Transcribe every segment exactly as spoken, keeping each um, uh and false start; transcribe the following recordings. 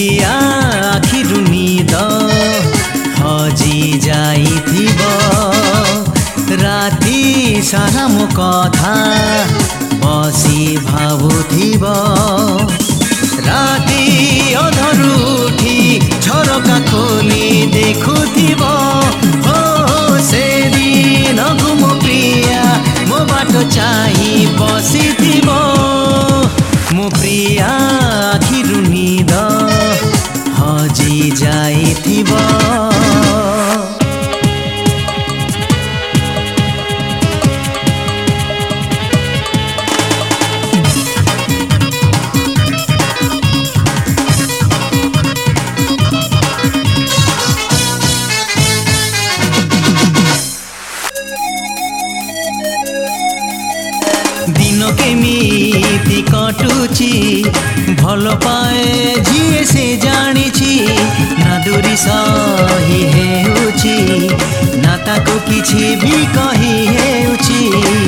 प्रिया आखिरु निद हजि जाइथिब राति सारा मो कथा बसी भाबुथिब राति अधरु उठी झरका खोली देखुथिब हो से दिनकु मो प्रिया मो बाटो चाहि बसिथिब मो प्रिया आखिरु निद हजि जाइथिब दिन केमिति कटुची भल पाए जिए से जानिछि ना दूरी सही हेउछि ना ताको किछि भी कही हेउछि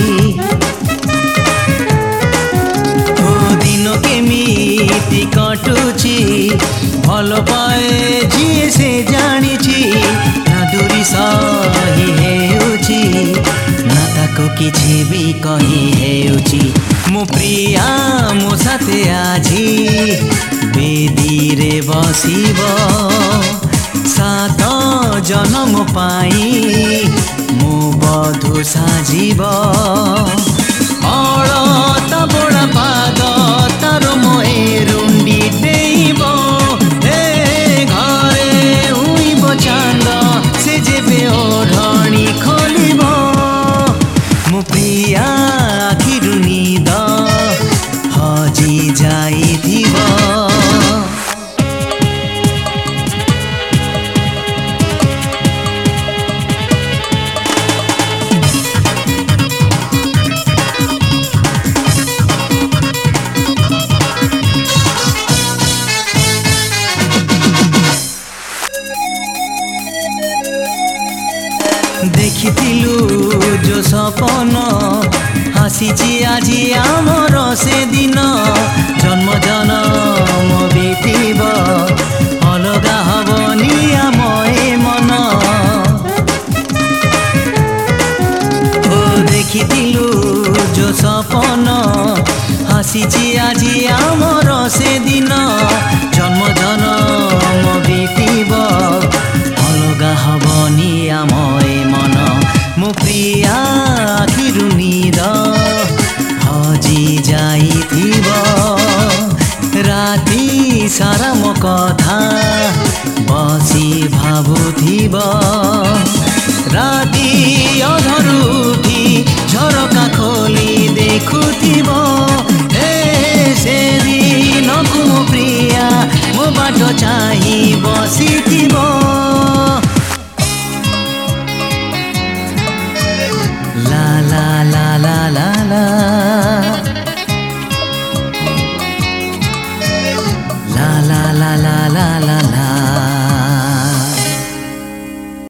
ओ दिन केमिति कटुची भल पाए जिए से जानिछि ना दूरी सही हेउछि ना ताको किछि भी कही हेउछि मो प्रिया मो साथे आजी बेदी रे बसिब सात जन्म पाई मो बधु साजिब अळता बड़ा पाद तार मोए रुंडी देइब हे घरे उइब चांद से जेबे ओढ़णी खोलिब मो प्रिया आखिरु निद हजि जाइथिब देखिथिलु जो सपन हासिछि आजी आमर से दिन जन्म जन्म बीतिब अलगा हबनी आम ए मन ओ देखिथिलु जो सपन हासिछि आजी आमर से दिन जन्म जन्म बीतिब अलगा हबनी आम ए मन मो प्रिया आखिरु निद हजि जाइथिब राति सारा मो कथा बसी भाबुथिब राति अधरु उठी झरका खोली देखुथिब ए से दिनकु मो प्रिया मो बाटो चाहि बसिथिब La la la la la la La la la la la la